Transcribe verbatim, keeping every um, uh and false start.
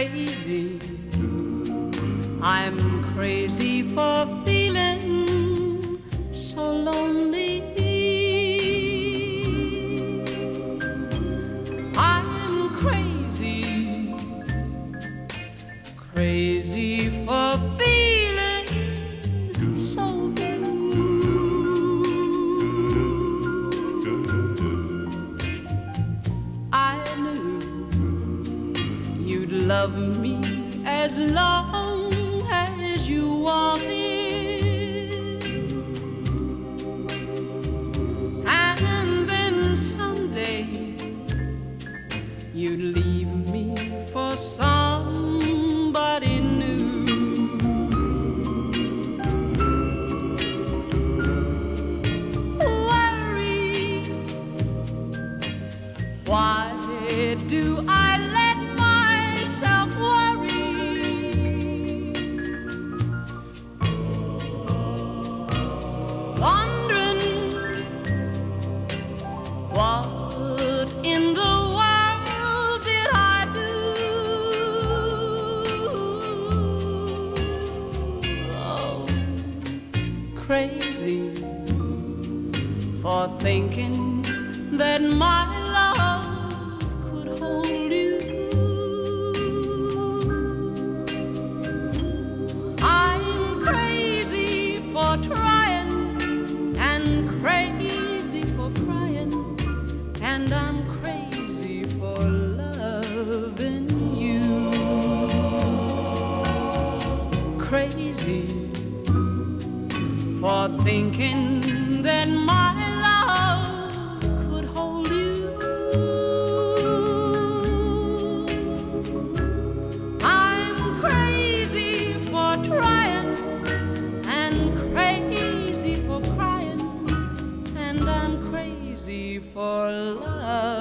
crazy. I'm crazy for feeling so lonely. I'm crazy, crazy for feeling so blue. I knew you'd love me as long as you wanted, and then someday you'd leave me for somebody new. Worry, why do I let myself worry? Wondering what in the world did I do? Oh, crazy for thinking that my love could hold you. I'm crazy for trying and crazy for crying, and I'm crazy for loving you. Crazy for thinking that my love could hold you. I'm crazy for trying and crazy for crying, and I'm crazy for love.